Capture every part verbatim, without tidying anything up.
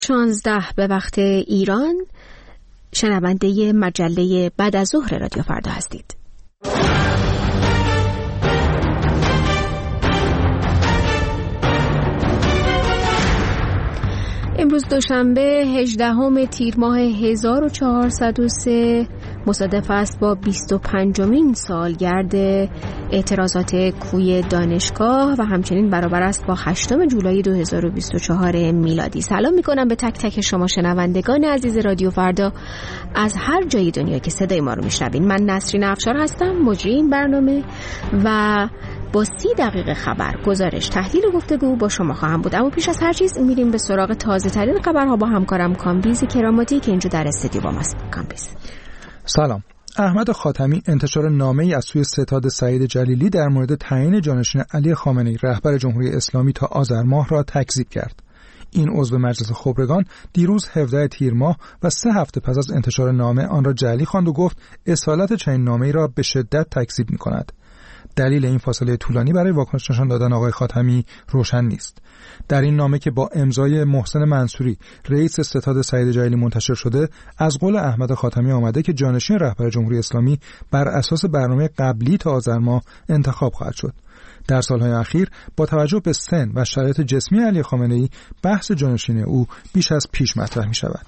شانزده به وقت ایران. شنونده مجله بعد از ظهر رادیو فردا هستید. امروز دوشنبه هجدهم تیر ماه هزار و چهارصد و سه مصادف است با بیست و پنجمین سالگرد اعتراضات کوی دانشگاه و همچنین برابر است با هشتم جولای دو هزار و بیست و چهار میلادی. سلام میکنم به تک تک شما شنوندگان عزیز رادیو فردا از هر جای دنیا که صدای ما رو میشنوین. من نسرین افشار هستم، مجری این برنامه و با سی دقیقه خبر، گزارش، تحلیل و گفتگو با شما خواهم بود. اما پیش از هر چیز میریم به سراغ تازه ترین خبرها با همکارم کامبیز کراماتی که اینجا در استودیو با ماست. کامبیز. سلام. احمد خاتمی انتشار نامه‌ای از سوی ستاد سعید جلیلی در مورد تعیین جانشین علی خامنه‌ای رهبر جمهوری اسلامی تا آذر ماه را تکذیب کرد. این عضو مجلس خبرگان دیروز هفدهم تیر ماه و سه هفته پس از انتشار نامه آن را جعلی خواند و گفت اصالت چنین نامه‌ای را به شدت تکذیب می‌کند. دلیل این فاصله طولانی برای واکنش نشان دادن آقای خاتمی روشن نیست. در این نامه که با امضای محسن منصوری رئیس ستاد سعید جلیلی منتشر شده، از قول احمد خاتمی آمده که جانشین رهبر جمهوری اسلامی بر اساس برنامه قبلی تا آذر ماه انتخاب خواهد شد. در سالهای اخیر با توجه به سن و شرایط جسمی علی خامنه‌ای بحث جانشین او بیش از پیش مطرح می شود.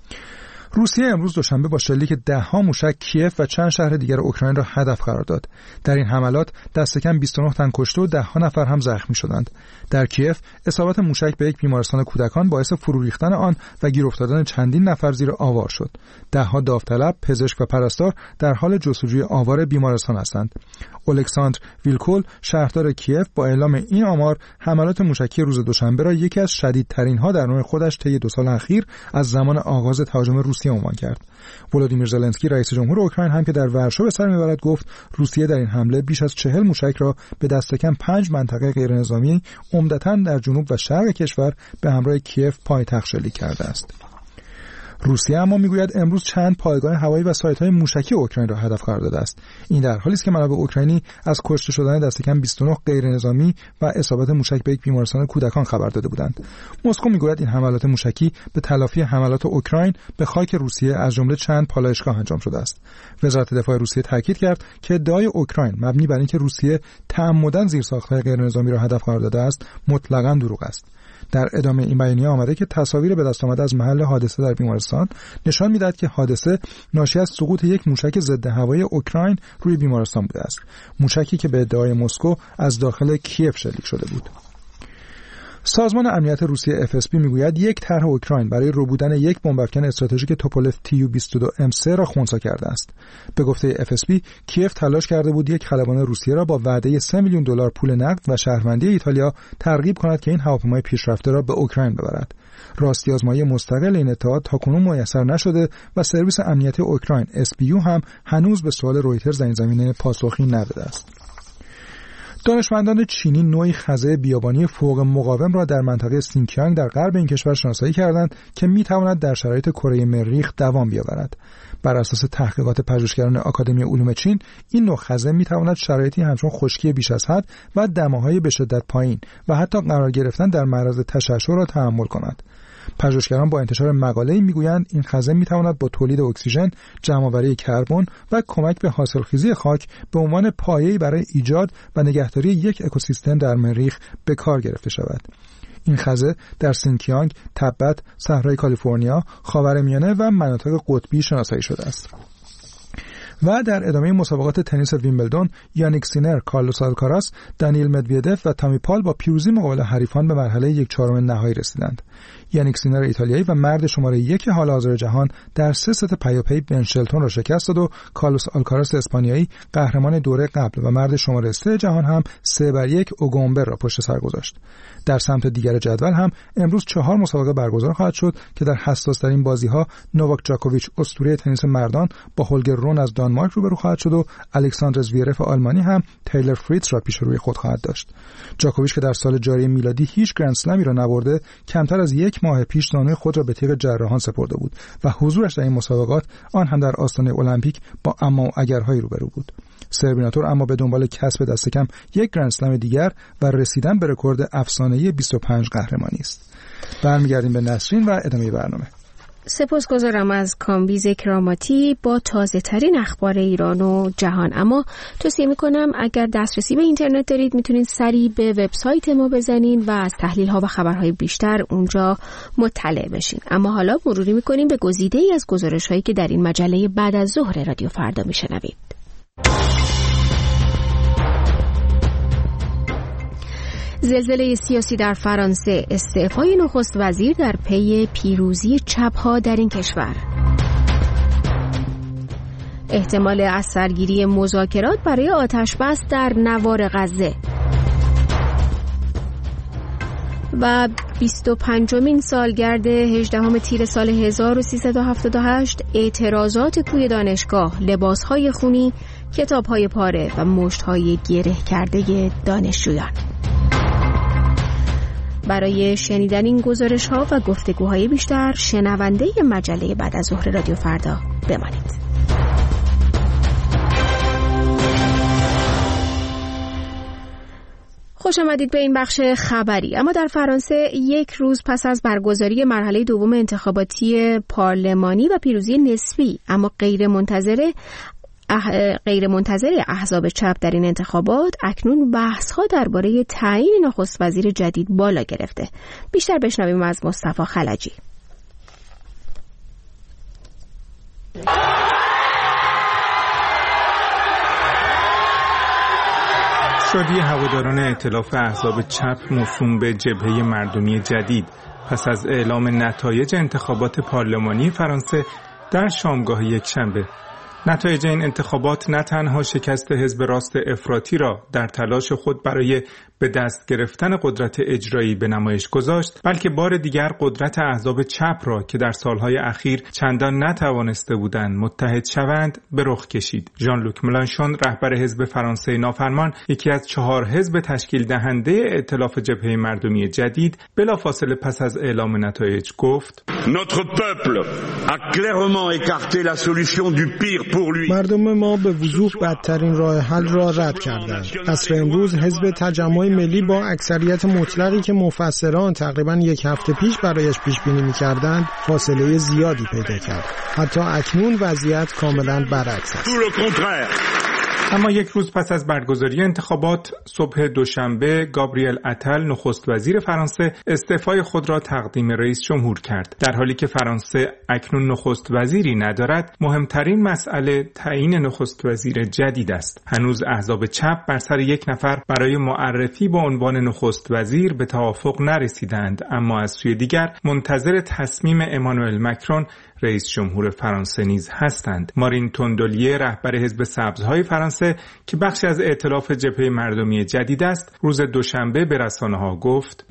روسیه امروز دوشنبه با شلیک ده‌ها موشک کیف و چند شهر دیگر اوکراین را هدف قرار داد. در این حملات دست کم بیست و نه تن کشته و ده‌ها نفر هم زخمی شدند. در کیف اصابت موشک به یک بیمارستان کودکان باعث فرو ریختن آن و گیر افتادن چندین نفر زیر آوار شد. ده‌ها داوطلب، پزشک و پرستار در حال جستجوی آوار بیمارستان هستند. الکساندر ویلکول شهردار کیف با اعلام این آمار حملات موشکی روز دوشنبه را یکی از شدیدترین‌ها در نوع خودش طی دو سال اخیر از زمان آغاز تهاجم روسیه عنوان کرد. ولادیمیر زلنسکی رئیس جمهور اوکراین هم که در ورشو به سر میبرد گفت روسیه در این حمله بیش از چهل موشک را به دست کم پنج منطقه غیرنظامی عمدتاً در جنوب و شرق کشور به همراه کیف پایتخت شلیک کرده است. روسیه اما میگوید امروز چند پایگاه هوایی و سایت‌های موشکی اوکراین را هدف قرار داده است. این در حالی است که منابع اوکراینی از کشته شدن دست کم بیست و نه غیرنظامی و اصابت موشک به یک بیمارستان کودکان خبر داده بودند. مسکو میگوید این حملات موشکی به تلافی حملات اوکراین به خاک روسیه از جمله چند پالایشگاه انجام شده است. وزارت دفاع روسیه تاکید کرد که ادعای اوکراین مبنی بر اینکه روسیه تعمداً زیرساخت‌های غیرنظامی را هدف قرار داده است مطلقاً دروغ است. در ادامه این بیانیه آمده که تصاویر به دست آمده از محل حادثه در بیمارستان نشان می‌دهد که حادثه ناشی از سقوط یک موشک ضد هوایی اوکراین روی بیمارستان بوده است. موشکی که به ادعای مسکو از داخل کیف شلیک شده بود. سازمان امنیت روسیه اف اس بی میگوید یک طرح اوکراین برای ربودن یک بمب افکن استراتژیک توپولف تی یو بیست و دو ام سه را خنثی کرده است. به گفته اف اس بی کیف تلاش کرده بود یک خلبان روسیه را با وعده سه میلیون دلار پول نقد و شهروندی ایتالیا ترغیب کند که این هواپیمای پیشرفته را به اوکراین ببرد. راستی آزمایی مستقل این اتحاد تاکنون میسر نشده و سرویس امنیتی اوکراین اس پی یو هم هنوز به سوال رویترز در این زمینه پاسخی نداده است. دانشمندان چینی نوعی خزه بیابانی فوق مقاوم را در منطقه سینکیانگ در غرب این کشور شناسایی کردند که میتواند در شرایط کره مریخ دوام بیاورد. بر اساس تحقیقات پژوهشگران آکادمی علوم چین، این نوع خزه میتواند شرایطی همچون خشکی بیش از حد و دماهای به شدت پایین و حتی قرار گرفتن در معرض تشعشع را تحمل کند. پژوهشگران با انتشار مقاله‌ای میگویند این خزه میتواند با تولید اکسیژن، جمع‌آوری کربن و کمک به حاصلخیزی خاک به عنوان پایه‌ای برای ایجاد و نگهداری یک اکوسیستم در مریخ به کار گرفته شود. این خزه در سینکیانگ، تبت، صحرای کالیفرنیا، خاورمیانه و مناطق قطبی شناسایی شده است. و در ادامه مسابقات تنیس ویمبلدون، یانیک سینر، کارلوس آلکاراس، دانیل مدویدف و تامی پال با پیروزی مقابل حریفان به مرحله یک چهارم نهایی رسیدند. یانیک سینر ایتالیایی و مرد شماره یک حال حاضر جهان در سه ست پیاپی بن شلتون را شکست داد و کارلوس آلکاراس اسپانیایی قهرمان دوره قبل و مرد شماره سه جهان هم سه بر یک اوگونبر را پشت سر گذاشت. در سمت دیگر جدول هم امروز چهار مسابقه برگزار خواهد شد که در حساس‌ترین بازی‌ها نوواک جاکوویچ اسطوره تنیس مردان با هولگر رون از دانمارک روبرو خواهد شد و الکساندر زویرف آلمانی هم تایلر فریتز را پیش روی خود خواهد داشت. جاکوویچ که در سال جاری میلادی هیچ گرند اسلمی را نبرده، کمتر از یک ماه پیش زانوی خود را به تیغ جراحان سپرده بود و حضورش در این مسابقات آن هم در آستانه المپیک با اما و اگرهایی روبرو بود. سربیناتور اما به دنبال کسب دست کم یک گرند اسلم دیگر و رسیدن به رکورد افسانه‌ای بیست و پنج قهرمانی است. برمیگردیم به نسرین و ادامه برنامه. سپاسگزارم از کامبیز کراماتی با تازه ترین اخبار ایران و جهان. اما توصیه میکنم اگر دسترسی به اینترنت دارید میتونید سریع به وبسایت ما بزنین و از تحلیل ها و خبرهای بیشتر اونجا مطلع بشین. اما حالا مروری میکنیم به گزیده ای از گزارش هایی که در این مجله بعد از ظهر رادیو فردا میشنوید. زلزله سیاسی در فرانسه، استعفای نخست وزیر در پی پیروزی چپ‌ها در این کشور. احتمال از سرگیری مذاکرات برای آتش‌بس در نوار غزه. و بیست و پنجمین سالگرد هجدهم تیر سال هزار و سیصد و هفتاد و هشت، اعتراضات کوی دانشگاه، لباس‌های خونی، کتاب‌های پاره و مشت‌های گره کرده دانشجویان. برای شنیدن این گزارش ها و گفتگوهای بیشتر شنونده مجله بعد از ظهر رادیو فردا بمانید. خوش آمدید به این بخش خبری. اما در فرانسه یک روز پس از برگزاری مرحله دوم انتخاباتی پارلمانی و پیروزی نسبی اما غیر منتظره اح... غیر منتظر احزاب چپ در این انتخابات، اکنون بحث‌ها درباره تعیین نخست وزیر جدید بالا گرفته. بیشتر بشنویم از مصطفی خلجی. شادی هواداران ائتلاف احزاب چپ موسوم به جبهه مردمی جدید پس از اعلام نتایج انتخابات پارلمانی فرانسه در شامگاه یکشنبه. نتایج این انتخابات نه تنها شکست حزب راست افراطی را در تلاش خود برای به دست گرفتن قدرت اجرایی به نمایش گذاشت، بلکه بار دیگر قدرت احزاب چپ را که در سالهای اخیر چندان نتوانسته بودند متحد شوند به رخ کشید. ژان لوک ملانشون، رهبر حزب فرانسه نافرمان، یکی از چهار حزب تشکیل دهنده ائتلاف جبهه مردمی جدید، بلافاصله پس از اعلام نتایج گفت: Notre peuple a clairement écarté la solution du pire pour lui. مردم ما به وضوح بدترین راه حل را رد کردند. عصر امروز حزب تجمع ملی با اکثریت مطلقی که مفسران تقریباً یک هفته پیش برایش پیش بینی می‌کردند، فاصله زیادی پیدا کرد. حتی اکنون وضعیت کاملاً برعکس است. اما یک روز پس از برگزاری انتخابات، صبح دوشنبه، گابریل اتل، نخست وزیر فرانسه، استعفای خود را تقدیم رئیس جمهور کرد. در حالی که فرانسه اکنون نخست وزیری ندارد، مهمترین مسئله تعیین نخست وزیر جدید است. هنوز احزاب چپ بر سر یک نفر برای معرفی به عنوان نخست وزیر به توافق نرسیدند، اما از سوی دیگر منتظر تصمیم امانوئل مکرون، رئیس جمهور فرانسه نیز هستند. مارین توندولیه، رهبر حزب سبزهای فرانسه که بخشی از ائتلاف جبهه مردمی جدید است، روز دوشنبه به رسانه‌ها گفت: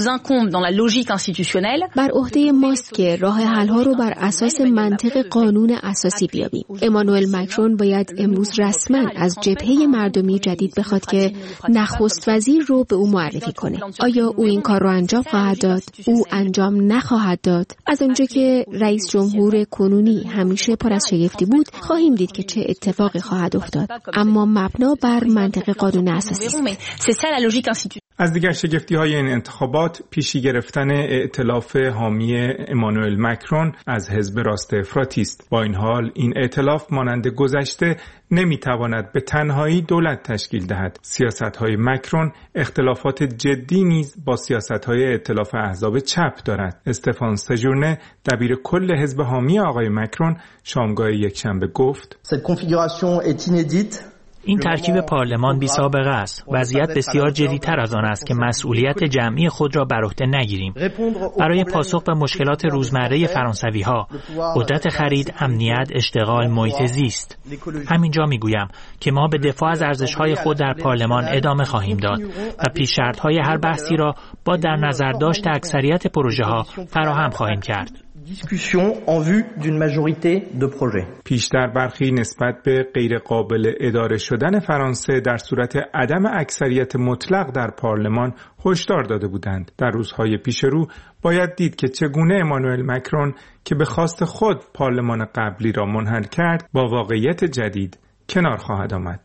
بر عهده ماست که راه حل‌ها رو بر اساس منطق قانون اساسی بیابیم. امانوئل مکرون باید امروز رسما از جبهه مردمی جدید بخواد که نخست وزیر رو به او معرفی کنه. آیا او این کار رو انجام خواهد داد؟ او انجام نخواهد داد؟ از اونجا که رئیس جمهور جمهور کنونی همیشه پر از شگفتی بود، خواهیم دید که چه اتفاقی خواهد افتاد، اما مبنا بر منطق قانون اساسی است. از دیگر شگفتی‌های این انتخابات، پیشی گرفتن ائتلاف حامی امانوئل مکرون از حزب راست افراطی است. با این حال این ائتلاف مانند گذشته نمیتواند به تنهایی دولت تشکیل دهد. سیاست‌های مکرون اختلافات جدی نیز با سیاست‌های ائتلاف احزاب چپ دارد. استفان سژورنه، دبیر کل حزب حامی آقای مکرون، شامگاه یکشنبه گفت: این ترکیب پارلمان بی سابقه است. وضعیت بسیار جدی‌تر از آن است که مسئولیت جمعی خود را بر عهده نگیریم. برای پاسخ به مشکلات روزمره فرانسوی‌ها، قدرت خرید، امنیت، اشتغال، محیط زیست. همینجا میگویم که ما به دفاع از ارزش‌های خود در پارلمان ادامه خواهیم داد و پیش‌شرط‌های هر بحثی را با در نظر داشت اکثریت پروژه‌ها فراهم خواهیم کرد. پیشتر برخی نسبت به غیر قابل اداره شدن فرانسه در صورت عدم اکثریت مطلق در پارلمان هشدار داده بودند. در روزهای پیش رو باید دید که چگونه امانوئل مکرون که به خواست خود پارلمان قبلی را منحل کرد با واقعیت جدید کنار خواهد آمد.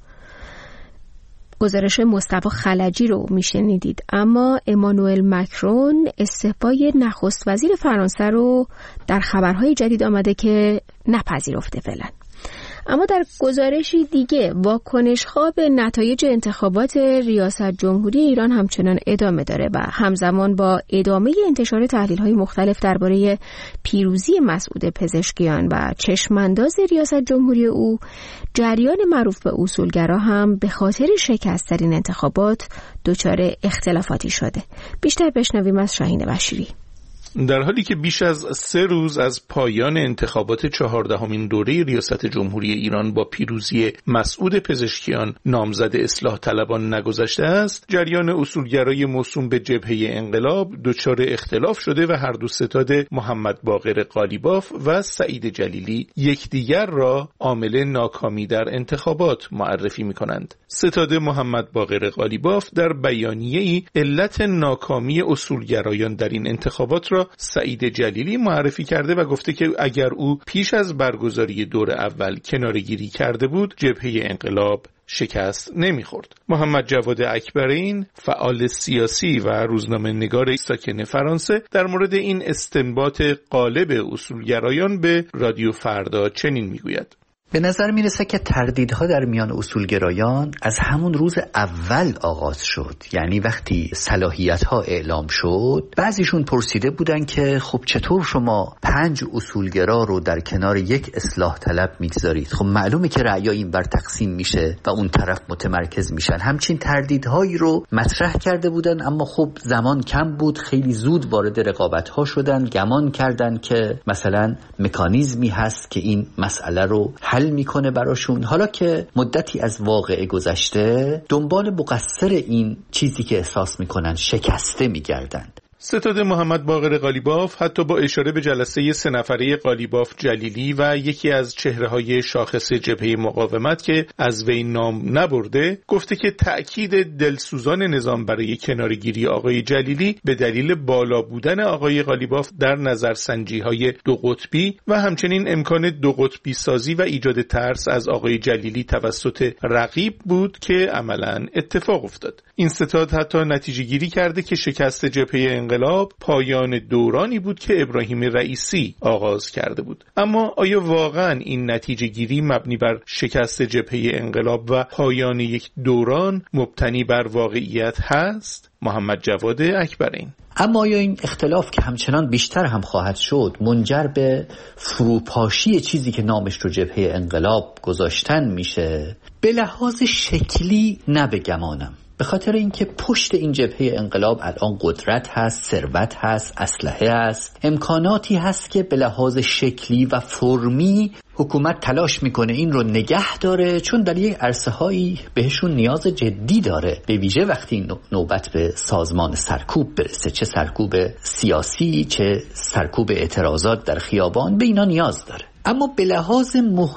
گزارش مصطفی خلجی رو میشنیدید. اما امانوئل مکرون استعفای نخست وزیر فرانسه رو در خبرهای جدید آمده که نپذیرفته فعلا. اما در گزارشی دیگه واکنش‌ها به نتایج انتخابات ریاست جمهوری ایران همچنان ادامه داره و همزمان با ادامه انتشار تحلیل‌های مختلف درباره پیروزی مسعود پزشکیان و چشمانداز ریاست جمهوری او، جریان معروف به اصولگرا هم به خاطر شکست در این انتخابات دچار اختلافاتی شده. بیشتر بشنویم از شاهین بشیری. در حالی که بیش از سه روز از پایان انتخابات چهاردهمین دوره ریاست جمهوری ایران با پیروزی مسعود پزشکیان نامزد اصلاح طلبان نگذشته است، جریان اصولگرای موسوم به جبهه انقلاب دچار اختلاف شده و هر دو ستاد محمد باقر قالیباف و سعید جلیلی یکدیگر را عامل ناکامی در انتخابات معرفی می‌کنند. ستاد محمد باقر قالیباف در بیانیه‌ای علت ناکامی اصولگرایان در این انتخابات را سعید جلیلی معرفی کرده و گفته که اگر او پیش از برگزاری دور اول کناره‌گیری کرده بود، جبهه انقلاب شکست نمیخورد. محمد جواد اکبرین، فعال سیاسی و روزنامه‌نگار ساکن فرانسه، در مورد این استنباط غالب اصولگرایان به رادیو فردا چنین میگوید: به نظر میرسه که تردیدها در میان اصولگرایان از همون روز اول آغاز شد. یعنی وقتی صلاحیت‌ها اعلام شد، بعضیشون پرسیده بودن که خب چطور شما پنج اصولگرا رو در کنار یک اصلاح طلب میگذارید؟ خب معلومه که رأی این بر تقسیم میشه و اون طرف متمرکز میشن. همچین تردیدهایی رو مطرح کرده بودن، اما خب زمان کم بود، خیلی زود وارد رقابت‌ها شدن، گمان کردن که مثلا مکانیزمی هست که این مسئله رو حل میکنه براشون. حالا که مدتی از واقعه گذشته، دنبال مقصر این چیزی که احساس میکنن شکسته میگردند. ستاد محمد باقر قالیباف حتی با اشاره به جلسه سه نفره قالیباف جلیلی و یکی از چهره‌های شاخص جبهه مقاومت که از وی نام نبرده، گفته که تأکید دلسوزان نظام برای کنارگیری آقای جلیلی به دلیل بالا بودن آقای قالیباف در نظرسنجی‌های دو قطبی و همچنین امکان دو قطبی سازی و ایجاد ترس از آقای جلیلی توسط رقیب بود که عملاً اتفاق افتاد. این ستاد حتی نتیجه گیری کرده که شکست جبهه انقلاب پایان دورانی بود که ابراهیم رئیسی آغاز کرده بود. اما آیا واقعاً این نتیجه گیری مبنی بر شکست جبهه انقلاب و پایان یک دوران مبتنی بر واقعیت هست؟ محمد جواد اکبرین: اما آیا این اختلاف که همچنان بیشتر هم خواهد شد منجر به فروپاشی چیزی که نامش رو جبهه انقلاب گذاشتن میشه؟ به لحاظ شکلی نه به گمانم، به خاطر اینکه پشت این جبهه انقلاب الان قدرت هست، ثروت هست، اسلحه هست، امکاناتی هست که به لحاظ شکلی و فرمی حکومت تلاش میکنه این رو نگه داره، چون در یک عرصه هایی بهشون نیاز جدی داره، به ویژه وقتی نوبت به سازمان سرکوب برسه، چه سرکوب سیاسی چه سرکوب اعتراضات در خیابان، به اینا نیاز داره. اما به لحاظ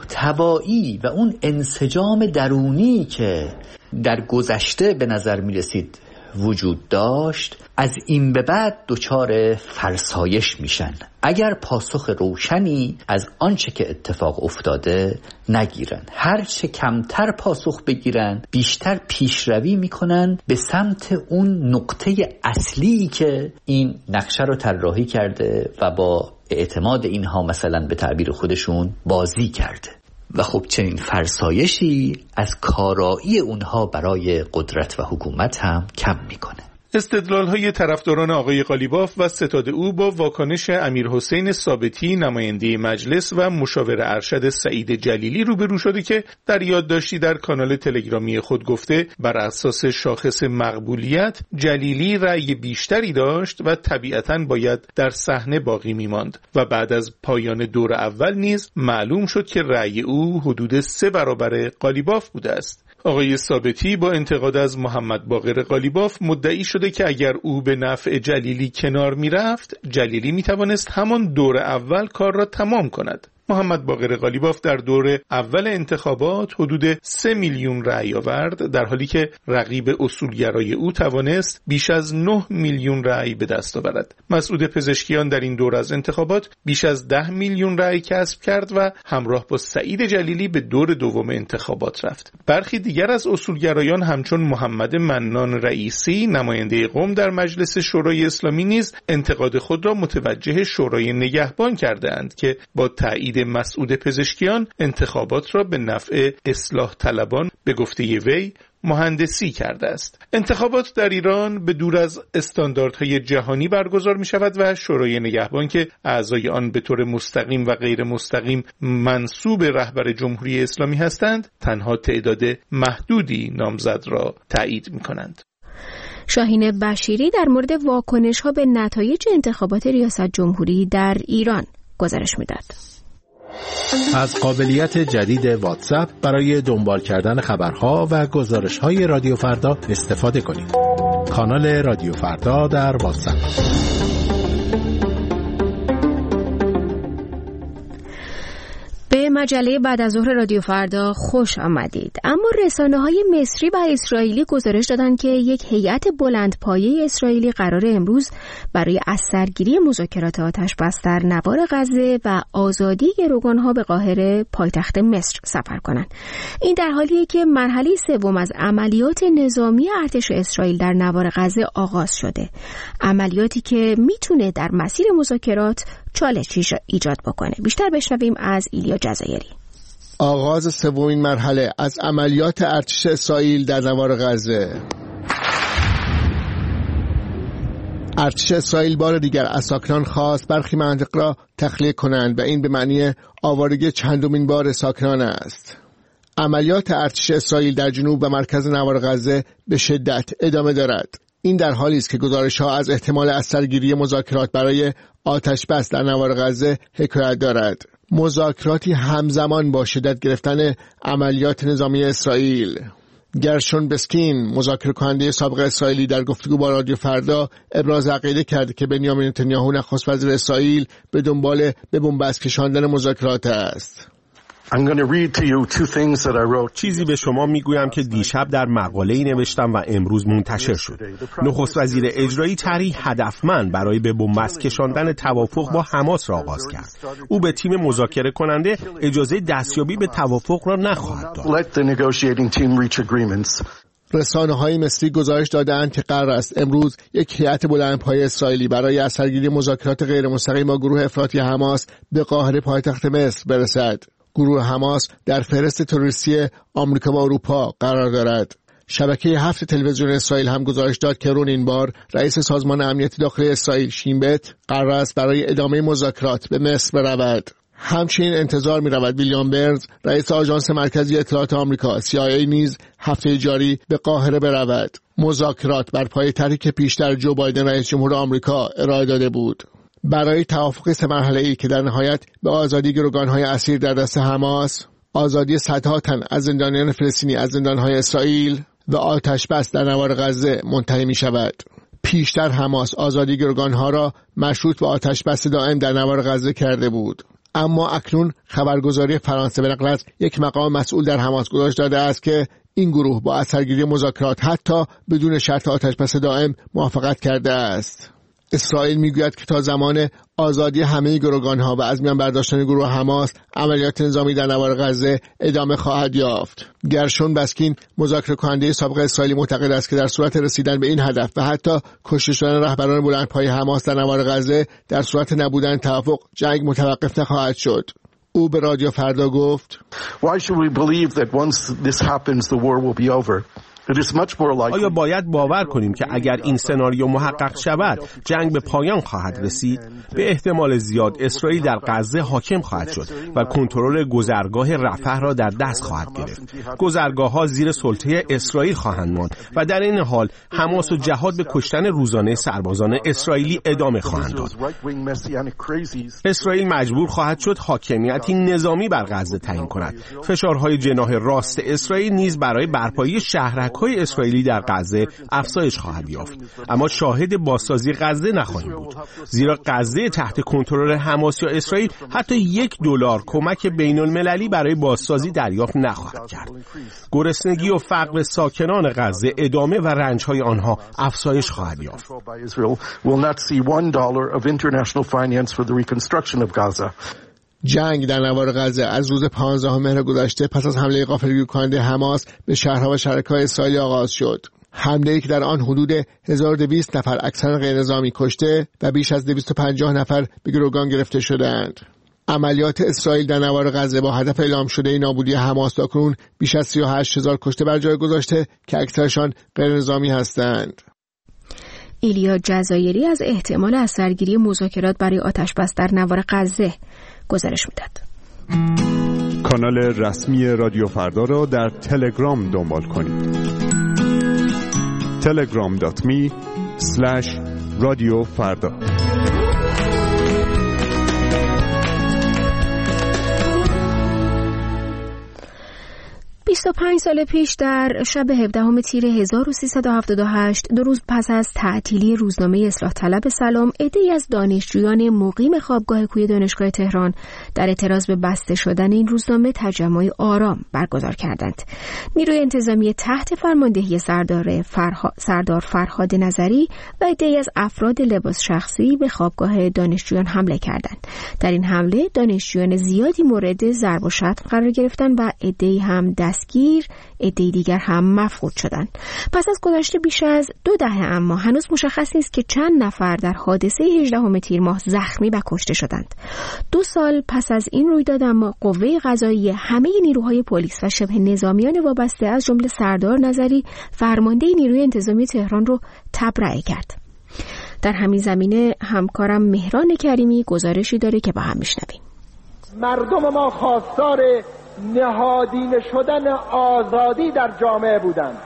محتوایی و اون انسجام درونی که در گذشته به نظر می رسید وجود داشت، از این به بعد دچار فرسایش میشن اگر پاسخ روشنی از آنچه که اتفاق افتاده نگیرن. هر چه کمتر پاسخ بگیرن، بیشتر پیشروی میکنن به سمت اون نقطه اصلی که این نقشه رو طراحی کرده و با اعتماد اینها مثلا به تعبیر خودشون بازی کرده. و خب چنین فرسایشی از کارایی اونها برای قدرت و حکومت هم کم میکنه. استدلال‌های طرفداران آقای قالیباف و ستاد او با واکنش امیرحسین ثابتی نماینده مجلس و مشاور ارشد سعید جلیلی روبرو شده که در یادداشتی در کانال تلگرامی خود گفته بر اساس شاخص مقبولیت جلیلی رأی بیشتری داشت و طبیعتاً باید در صحنه باقی می‌ماند و بعد از پایان دور اول نیز معلوم شد که رأی او حدود سه برابر قالیباف بوده است. آقای ثابتی با انتقاد از محمد باقر قالیباف مدعی شده که اگر او به نفع جلیلی کنار میرفت، جلیلی میتوانست همان دور اول کار را تمام کند. محمد باقر قالیباف در دور اول انتخابات حدود سه میلیون رأی آورد، در حالی که رقیب اصولگرای او توانست بیش از نه میلیون رأی به دست آورد. مسعود پزشکیان در این دور از انتخابات بیش از ده میلیون رأی کسب کرد و همراه با سعید جلیلی به دور دوم انتخابات رفت. برخی دیگر از اصولگرایان همچون محمد منان رئیسی نماینده قم در مجلس شورای اسلامی نیز انتقاد خود را متوجه شورای نگهبان کردند که با تایید مسعود پزشکیان انتخابات را به نفع اصلاح طلبان به گفته وی مهندسی کرده است. انتخابات در ایران به دور از استانداردهای جهانی برگزار می شود و شورای نگهبان که اعضای آن به طور مستقیم و غیر مستقیم منسوب رهبر جمهوری اسلامی هستند، تنها تعداد محدودی نامزد را تایید می کنند. شاهین بشیری در مورد واکنش ها به نتایج انتخابات ریاست جمهوری در ایران گزارش می‌داد. از قابلیت جدید واتساپ برای دنبال کردن خبرها و گزارش‌های رادیو فردا استفاده کنید. کانال رادیو فردا در واتساپ. به مجله بعد از ظهر رادیو فردا خوش آمدید. اما رسانه‌های مصری و اسرائیلی گزارش دادند که یک هیئت بلندپایه اسرائیلی قرار امروز برای از سرگیری مذاکرات آتش‌بس در نوار غزه و آزادی گروگان‌ها به قاهره پایتخت مصر سفر کنند. این در حالیه که مرحله سوم از عملیات نظامی ارتش اسرائیل در نوار غزه آغاز شده. عملیاتی که میتونه در مسیر مذاکرات چالش ایجاد بکنه. بیشتر بشنویم از ایلیا جزایری. آغاز سومین مرحله از عملیات ارتش اسرائیل در نوار غزه. ارتش اسرائیل بار دیگر از ساکنان خواست برخی مناطق را تخلیه کنند و این به معنی آوارگی چندمین بار ساکنان است. عملیات ارتش اسرائیل در جنوب و مرکز نوار غزه به شدت ادامه دارد. این در حالی است که گزارش‌ها از احتمال از سرگیری مذاکرات برای آتش بس در نوار غزه حکایت دارد. مذاکراتی همزمان با شدت گرفتن عملیات نظامی اسرائیل. گرشون بسکین، مذاکره کننده سابق اسرائیلی، در گفتگو با رادیو فردا ابراز عقیده کرد که بنیامین نتانیاهو نخست وزیر اسرائیل به دنبال به بنبست کشاندن مذاکرات است. چیزی به شما میگویم که دیشب در مقاله‌ای نوشتم و امروز منتشر شد. نخست وزیر اجرایی طرحی هدفمند برای به بنبست کشاندن توافق با حماس را آغاز کرد. او به تیم مذاکره کننده اجازه دستیابی به توافق را نخواهد داد. رسانه‌های مصری گزارش دادند که قرار است امروز یک هیئت بلندپایه اسرائیلی برای اثرگیری مذاکرات غیر مستقیم با گروه افراطی حماس به قاهره پایتخت مصر برسد. گروه حماس در فهرست تروریستی آمریکا و اروپا قرار دارد. شبکه هفت تلویزیون اسرائیل هم گزارش داد که رون این بار رئیس سازمان امنیت داخلی اسرائیل شین بت قرار است برای ادامه مذاکرات به مصر برود. همچنین انتظار می رود ویلیام برنز رئیس آژانس مرکزی اطلاعات آمریکا سی آی ای نیز هفته جاری به قاهره برود. مذاکرات بر پایه طرحی که پیشتر جو بایدن رئیس جمهور آمریکا ارائه داده بود. برای توافق سه مرحله‌ای که در نهایت به آزادی گروگان‌های اسیر در دست حماس، آزادی صدها تن از زندانیان فلسطینی از زندان‌های اسرائیل و آتش بس در نوار غزه منتهی می‌شود. پیشتر حماس آزادی گروگان‌ها را مشروط به آتش بس دائم در نوار غزه کرده بود. اما اکنون خبرگزاری فرانسه به نقل از یک مقام مسئول در حماس گزارش داده است که این گروه با اثرگیری مذاکرات حتی بدون شرط آتش بس دائم موافقت کرده است. اسرائیل میگوید که تا زمان آزادی همه گروگان‌ها و از میان برداشتن گروه حماس عملیات نظامی در نوار غزه ادامه خواهد یافت. گرشون بسکین مذاکره کننده سابق اسرائیلی معتقد است که در صورت رسیدن به این هدف و حتی کشته شدن رهبران بلندپایه حماس در نوار غزه در صورت نبودن توافق جنگ متوقف نخواهد شد. او به رادیو فردا گفت: Why should we believe that once this happens the war will be over? آیا باید باور کنیم که اگر این سناریو محقق شود جنگ به پایان خواهد رسید؟ به احتمال زیاد اسرائیل در غزه حاکم خواهد شد و کنترل گذرگاه رفح را در دست خواهد گرفت. گذرگاه‌ها زیر سلطه اسرائیل خواهند ماند و در این حال حماس و جهاد به کشتن روزانه سربازان اسرائیلی ادامه خواهند داد. اسرائیل مجبور خواهد شد حاکمیتی نظامی بر غزه تعیین کند. فشارهای جناح راست اسرائیل نیز برای برپایی شهرک‌های اسرائیلی در غزه افزایش خواهد یافت. اما شاهد بازسازی غزه نخواهیم بود، زیرا غزه تحت کنترل حماس یا اسرائیل حتی یک دلار کمک بین‌المللی برای بازسازی دریافت نخواهد کرد. گرسنگی و فقر ساکنان غزه ادامه و رنج‌های آنها افزایش خواهد یافت. جنگ در نوار غزه از روز پانزدهم مهر گذشته پس از حمله غافلگیر کننده حماس به شهرها و شرکای اسرائیلی آغاز شد. حمله‌ای که در آن حدود هزار و دویست نفر اکثرا غیرنظامی کشته و بیش از دویست و پنجاه نفر به گروگان گرفته شدند. عملیات اسرائیل در نوار غزه با هدف اعلام شده نابودی حماس تاکنون بیش از سی و هشت هزار کشته بر جای گذاشته که اکثرشان غیرنظامی هستند. ایلیا جزایری از احتمال اثرگیری مذاکرات برای آتش‌بس در نوار غزه گزارش می‌داد. کانال رسمی رادیو فردا را در تلگرام دنبال کنید. تلگرام دات می اسلش رادیو فردا. بیست و پنج سال پیش در شب هفدهم تیر هزار و سیصد و هفتاد و هشت، دو روز پس از تعطیلی روزنامه اصلاح طلب سلام، عده‌ای از دانشجویان مقیم خوابگاه کوی دانشگاه تهران در اعتراض به بسته شدن این روزنامه تجمع آرام برگزار کردند. نیروی انتظامی تحت فرماندهی سردار فرها... سردار فرهاد نظری و عده‌ای از افراد لباس شخصی به خوابگاه دانشجویان حمله کردند. در این حمله دانشجویان زیادی مورد ضرب و شتم قرار گرفتند و عده‌ای هم دستگیر، عده‌ای دیگر هم مفقود شدند. پس از گذشت بیش از دو دهه اما هنوز مشخص نیست که چند نفر در حادثه هجدهم تیر ماه زخمی و کشته شدند. دو سال پس از این رویداد اما قوه قضاییه همه نیروهای پلیس و شبه نظامیان وابسته از جمله سردار نظری فرمانده نیروی انتظامی تهران رو تبرئه کرد. در همین زمینه همکارم مهران کریمی گزارشی داره که با هم میشنویم. مردم ما خواستار نهادینه شدن آزادی در جامعه بودند.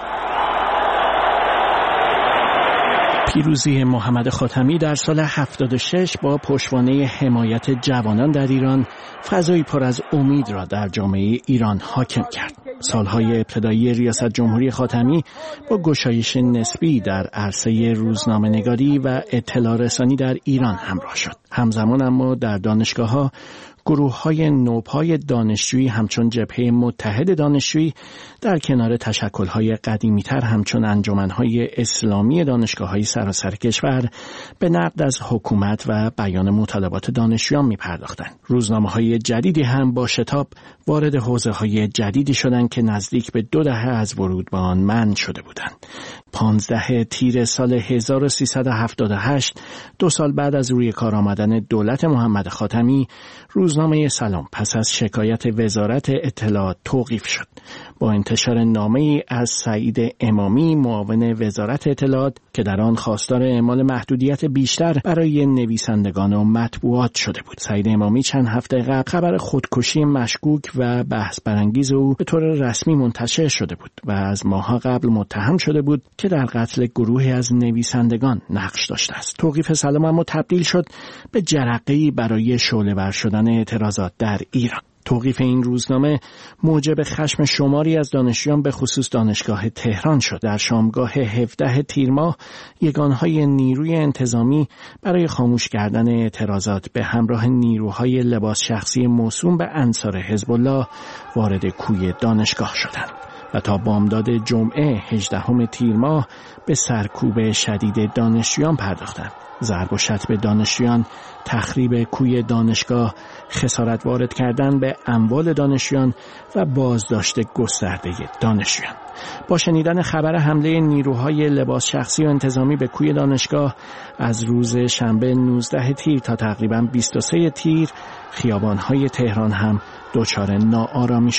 پیروزی محمد خاتمی در سال هفتاد و شش با پشتوانه حمایت جوانان در ایران فضایی پر از امید را در جامعه ایران حاکم کرد. سالهای ابتدایی ریاست جمهوری خاتمی با گشایش نسبی در عرصه روزنامه‌نگاری و اطلاع رسانی در ایران همراه شد. همزمان اما در دانشگاه‌ها گروه‌های نوپای دانشجویی همچون جبهه متحد دانشجویی در کنار تشکل‌های قدیمی‌تر همچون انجمن‌های اسلامی دانشگاه‌های سراسر کشور به نقد از حکومت و بیان مطالبات دانشجویان می‌پرداختند. روزنامه‌های جدیدی هم با شتاب وارد حوزه‌های جدیدی شدند که نزدیک به دو دهه از ورود به آن منع شده بودند. پانزده تیر سال هزار و سیصد و هفتاد و هشت، دو سال بعد از روی کار آمدن دولت محمد خاتمی، روزنامه سلام پس از شکایت وزارت اطلاعات توقیف شد. با انتشار نامه‌ای از سعید امامی معاون وزارت اطلاعات که در آن خواستار اعمال محدودیت بیشتر برای نویسندگان و مطبوعات شده بود. سعید امامی چند هفته قبل خبر خودکشی مشکوک و بحث برانگیز او به طور رسمی منتشر شده بود و از ماه‌ها قبل متهم شده بود که در قتل گروهی از نویسندگان نقش داشته است. توقیف سلام اما تبدیل شد به جرقه‌ای برای شعله‌ور شدن اعتراضات در ایران. توقیف این روزنامه موجب خشم شماری از دانشجویان به خصوص دانشگاه تهران شد. در شامگاه هفدهم تیر ماه یگانهای نیروی انتظامی برای خاموش کردن اعتراضات به همراه نیروهای لباس شخصی موسوم به انصار حزب الله وارد کوی دانشگاه شدند و تا بامداد جمعه هجدهم تیر ماه به سرکوب شدید دانشجویان پرداختند. ضرب و شتم دانشجویان، تخریب کوی دانشگاه، خسارت وارد کردن به اموال دانشجویان و بازداشت گسترده دانشجویان. با شنیدن خبر حمله نیروهای لباس شخصی و انتظامی به کوی دانشگاه از روز شنبه نوزدهم تیر تا تقریباً بیست و سوم تیر، خیابان‌های تهران هم دچار ناآرامی شدند.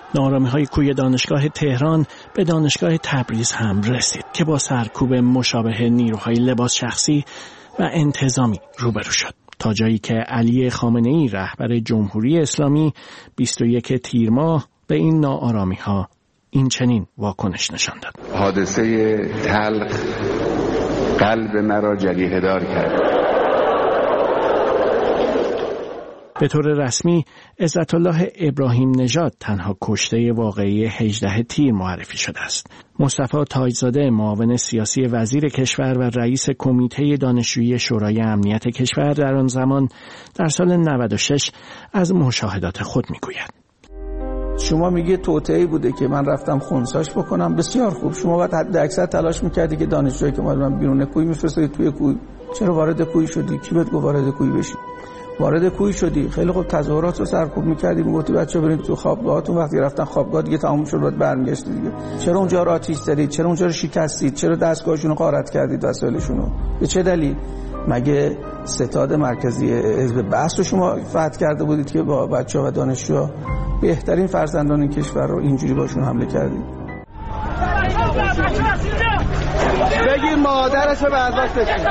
ناآرامی‌های کوی دانشگاه تهران به دانشگاه تبریز هم رسید که با سرکوب مشابه نیروهای لباس شخصی و انتظامی روبرو شد، تا جایی که علی خامنه‌ای رهبر جمهوری اسلامی بیست و یک تیر ماه به این ناآرامی‌ها این چنین واکنش نشان داد. حادثه تلخ قلب مرا جریحه دار کرد. به طور رسمی عزت الله ابراهیم نژاد تنها کشته واقعی هجده تیر معرفی شده است. مصطفی تاجزاده معاون سیاسی وزیر کشور و رئیس کمیته دانشجویی شورای امنیت کشور در آن زمان در سال نود و شش از مشاهدات خود میگوید: شما میگه توطئه‌ای بوده که من رفتم خنثیش بکنم، بسیار خوب. شما باید حد اکثر تلاش میکردی که دانشجویی که اومدن بیرون کوی میفرستادی توی کوی. چرا وارد کوی شدی؟ کی بهت گفت وارد کوی بشی؟ وارد کوی شدی، خیلی خوب تظاهرات رو سرکوب می‌کردی، میگفتی بچه‌ها برید تو خوابگاهاتون. وقتی رفتن خوابگاه دیگه تموم شد، بعد برمیگشتی دیگه. چرا اونجا رو آتش زدید؟ چرا اونجا رو شکستید؟ چرا دستگاهشون رو غارت کردید، وسایلشون رو؟ به چه دلیل؟ مگه ستاد مرکزی حزب بعث رو شما فتح کرده بودید که با بچه‌ها و دانشجوها بهترین فرزندان این کشور رو اینجوری باشون حمله کردید؟ بگی مادرشو به ازاش بشین.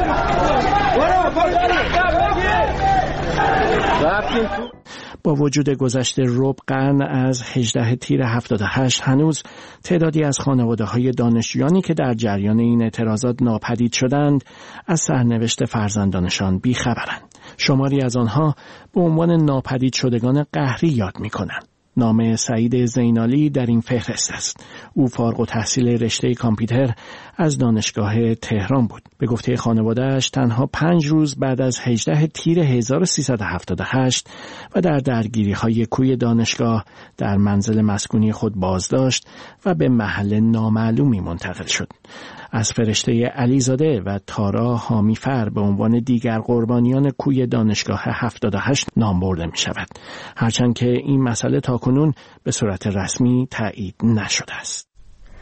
با وجود گذشت ربع قرن از هجده تیر هفتاد و هشت هنوز تعدادی از خانواده‌های دانشجویانی که در جریان این اعتراضات ناپدید شدند از سرنوشت فرزندانشان بیخبرند. شماری از آنها به عنوان ناپدید شدگان قهری یاد می‌کنند. نام سعید زینالی در این فهرست است. او فارغ التحصیل رشته کامپیوتر از دانشگاه تهران بود. به گفته خانواده‌اش تنها پنج روز بعد از هجده تیر هزار و سیصد و هفتاد و هشت و در درگیری‌های کوی دانشگاه در منزل مسکونی خود بازداشت و به محل نامعلومی منتقل شد. از فرشته علیزاده و تارا حامیفر به عنوان دیگر قربانیان کوی دانشگاه هفتاد و هشت نام برده می شود، هرچند که این مسئله تاکنون به صورت رسمی تایید نشده است.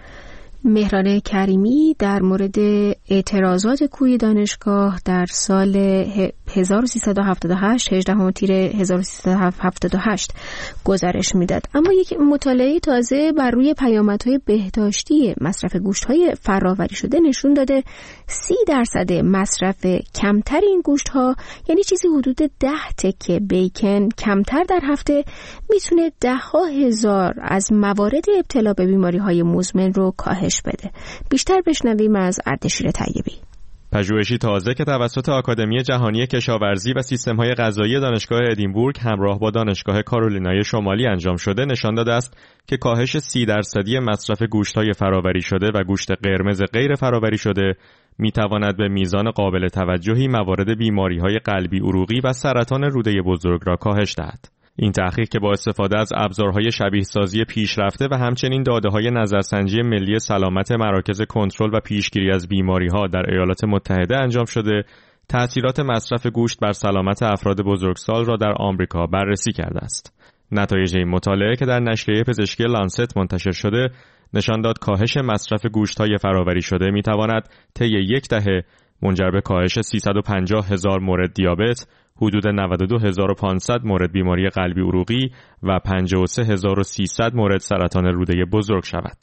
مهران کریمی در مورد اعتراضات کوی دانشگاه در سال هزار و سیصد و هفتاد و هشت هجدهم تیر هزار و سیصد و هفتاد و هشت گزارش میداد. اما یک مطالعه تازه بر روی پیامدهای بهداشتی مصرف گوشت‌های فرآوری شده نشون داده سی درصد مصرف کمتر این گوشت‌ها، یعنی چیزی حدود ده تکه بیکن کمتر در هفته، میتونه ده ها هزار از موارد ابتلا به بیماری‌های مزمن رو کاهش بده. بیشتر بشنویم از اردشیر طیبی. پژوهشی تازه که توسط آکادمی جهانی کشاورزی و سیستم‌های غذایی دانشگاه ادینبورگ همراه با دانشگاه کارولینای شمالی انجام شده نشان داده است که کاهش سی درصدی مصرف گوشت‌های فرآوری شده و گوشت قرمز غیر فرآوری شده می‌تواند به میزان قابل توجهی موارد بیماری‌های قلبی عروقی و سرطان روده بزرگ را کاهش دهد. این تحقیق که با استفاده از ابزارهای شبیه سازی پیشرفته و همچنین داده‌های نظرسنجی ملی سلامت مراکز کنترل و پیشگیری از بیماری‌ها در ایالات متحده انجام شده، تأثیرات مصرف گوشت بر سلامت افراد بزرگسال را در آمریکا بررسی کرده است. نتایج این مطالعه که در نشریه پزشکی لانست منتشر شده، نشان داد کاهش مصرف گوشت‌های فرآوری شده می‌تواند طی یک دهه منجر به کاهش سیصد و پنجاه هزار مورد دیابت، حدود نود و دو هزار و پانصد مورد بیماری قلبی عروقی و پنجاه و سه هزار و سیصد مورد سرطان روده بزرگ شود.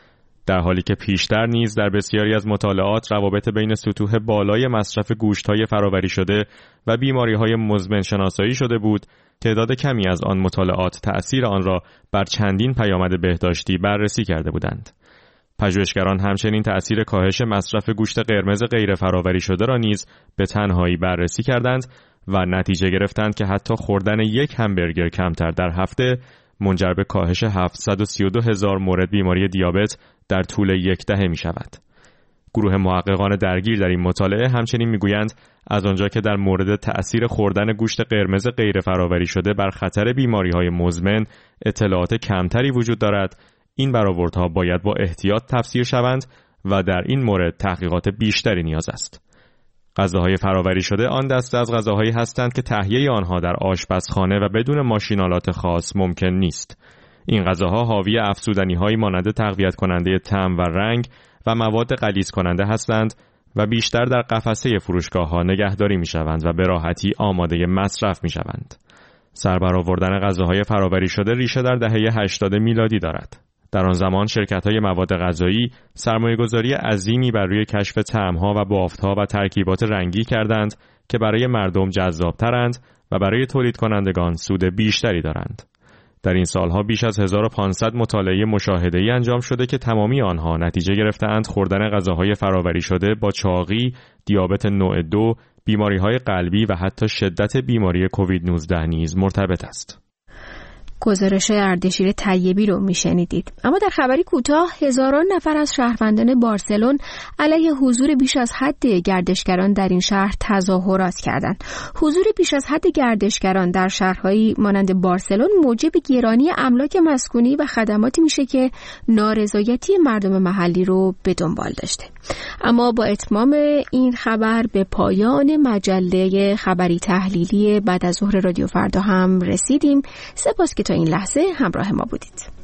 در حالی که پیشتر نیز در بسیاری از مطالعات روابط بین سطوح بالای مصرف گوشت‌های فرآوری شده و بیماری‌های مزمن شناسایی شده بود، تعداد کمی از آن مطالعات تأثیر آن را بر چندین پیامد بهداشتی بررسی کرده بودند. پژوهشگران همچنین تأثیر کاهش مصرف گوشت قرمز غیر فرآوری شده را نیز به تنهایی بررسی کردند و نتیجه گرفتند که حتی خوردن یک همبرگر کمتر در هفته منجر به کاهش هفتصد و سی و دو هزار مورد بیماری دیابت در طول یک دهه می شود. گروه محققان درگیر در این مطالعه همچنین میگویند از آنجا که در مورد تأثیر خوردن گوشت قرمز غیر فرآوری شده بر خطر بیماری‌های مزمن اطلاعات کمتری وجود دارد، این برآوردها باید با احتیاط تفسیر شوند و در این مورد تحقیقات بیشتری نیاز است. غذاهای فرآوری شده آن دسته از غذاهایی هستند که تهیه آنها در آشپزخانه و بدون ماشین‌آلات خاص ممکن نیست. این غذاها حاوی افزودنی‌هایی مانند تقویت کننده طعم و رنگ و مواد غلیظ کننده هستند و بیشتر در قفسه فروشگاه‌ها نگهداری می‌شوند و به راحتی آماده مصرف می‌شوند. سربرآوردن غذاهای فرآوری شده ریشه در دهه هشتاد میلادی دارد. در آن زمان شرکت‌های مواد غذایی سرمایه‌گذاری عظیمی بر روی کشف طعم‌ها و بافت‌ها و ترکیبات رنگی کردند که برای مردم جذاب‌ترند و برای تولید کنندگان سود بیشتری دارند. در این سالها بیش از هزار و پانصد مطالعه مشاهده‌ای انجام شده که تمامی آنها نتیجه گرفته‌اند خوردن غذاهای فرآوری شده با چاقی، دیابت نوع دو، بیماری‌های قلبی و حتی شدت بیماری کووید نوزده نیز مرتبط است. گزارش اردشیر طیبی رو میشنیدید. اما در خبری کوتاه، هزاران نفر از شهروندان بارسلون علیه حضور بیش از حد گردشگران در این شهر تظاهرات کردند. حضور بیش از حد گردشگران در شهرهایی مانند بارسلون موجب گرانی املاک مسکونی و خدماتی میشه که نارضایتی مردم محلی رو به دنبال داشته. اما با اتمام این خبر به پایان مجله خبری تحلیلی بعد از ظهر رادیو فردا هم رسیدیم. سپاس که تا این لحظه همراه ما بودید.